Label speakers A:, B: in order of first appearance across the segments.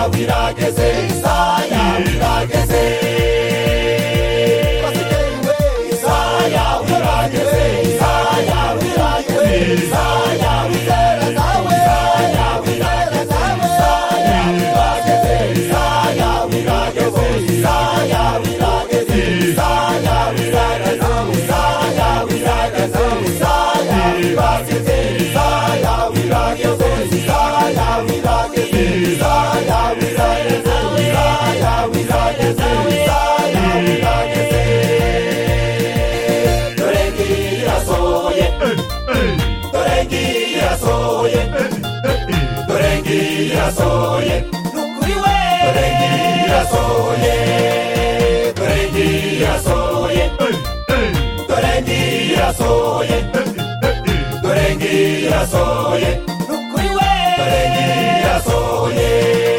A: wirageze Isaya wirageze Isaya wirageze Isaya wirageze Isaya wirageze Isaya wirageze Isaya wirageze Isaya wirageze Isaya wirageze Isaya wirageze Isaya wirageze Isaya wirageze Isaya wirageze Isaya wirageze Isaya wirageze Isaya wirageze Isaya wirageze dore ngirasohoye dore ngirasohoye dore ngirasohoye nukuri we dore ngirasohoye dore ngirasohoye dore ngirasohoye dore ngirasohoye nukuri we dore ngirasohoye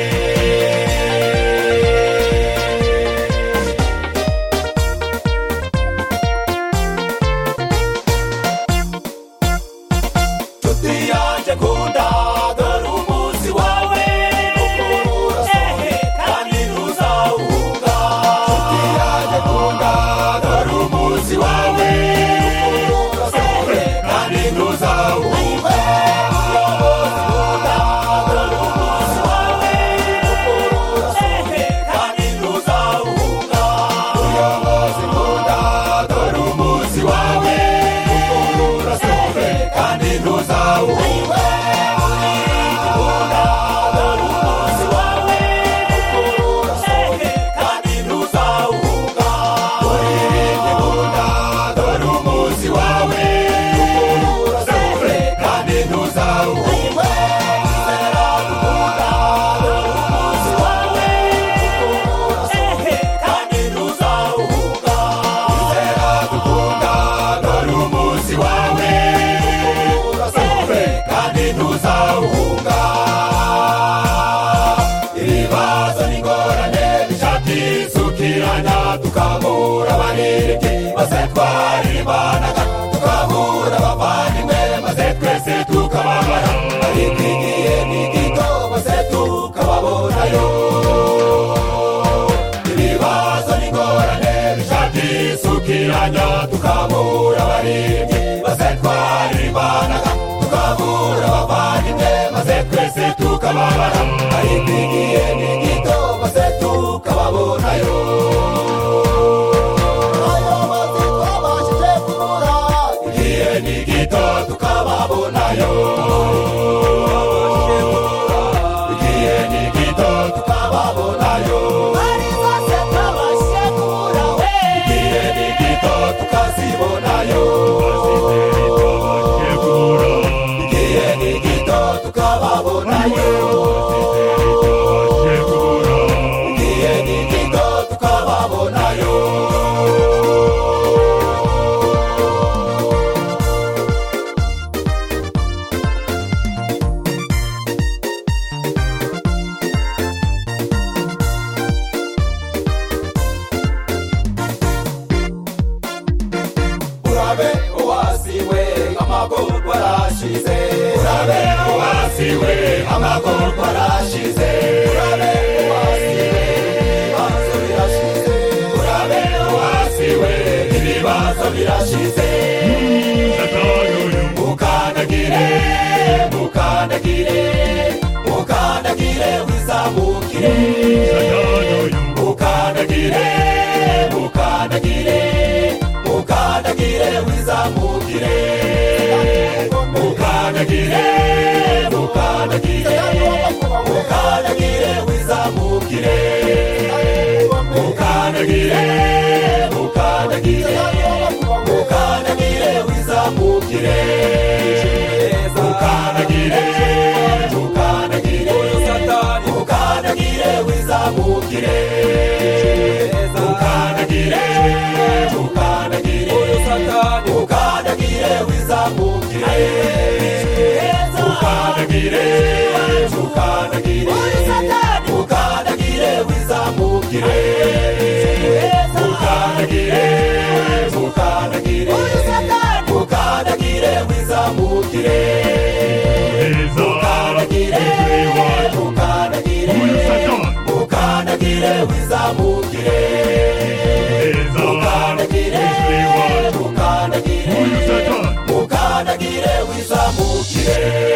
A: tukamura abaniriki maze twaribanaga tukamura abavandimwe maze twese tukababara ariko igihe ni gito maze tukababonayo ibibazo n'ingorane bishakisukiranya tukamura abaniriki maze twaribanaga tukamura abavandimwe maze twese tukababara ariko igihe ni gito maze tukababonayo tukababonayo igihe ni gito tukababonayo ari bose twabashekura we igihe ni gito tukazibonayo igihe ni gito tukababonayo igihe ni gito tukababonayo urabe uwasiwe amagorwa arashize urabe uwasiwe amagorwa arashize urabe uwasiwe ibibazo birashize urabe uwasiwe ibibazo birashize mukandagire mukandagire mukandagire wizamukire mukandagire mukandagire mukandagire wizamukire mukandagire mukandagire mukandagire wizamukire mukandagire mukandagire mukandagire wizamukire mukandagire mukandagire mukandagire wizamukire mukandagire mukandagire mukandagire wizamukire mukandagire mukandagire mukandagire wizamukire mukandagire mukandagire mukandagire wizamukire mukandagire mukandagire mukandagire wizamukire mukandagire mukandagire mukandagire wizamukire